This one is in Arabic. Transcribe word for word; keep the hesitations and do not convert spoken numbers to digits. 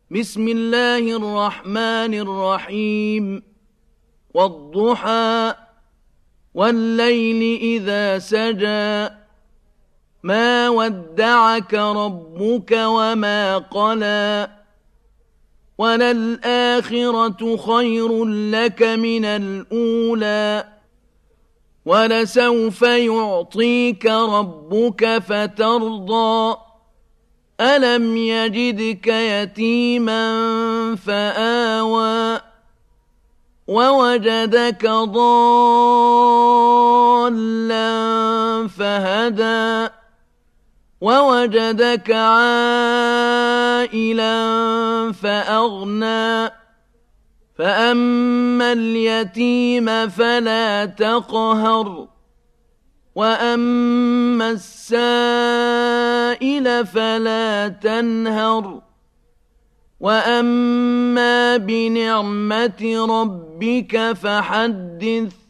بسم الله الرحمن الرحيم والضحى والليل إذا سجى ما ودعك ربك وما قلى وللآخرة خير لك من الأولى ولسوف يعطيك ربك فترضى ألم يجدك يتيما فآوى ووجدك ضالا فهدى ووجدك عائلا فأغنى فأما اليتيم فلا تقهر وأما السائل فلا تنهر وأما بنعمة ربك فحدث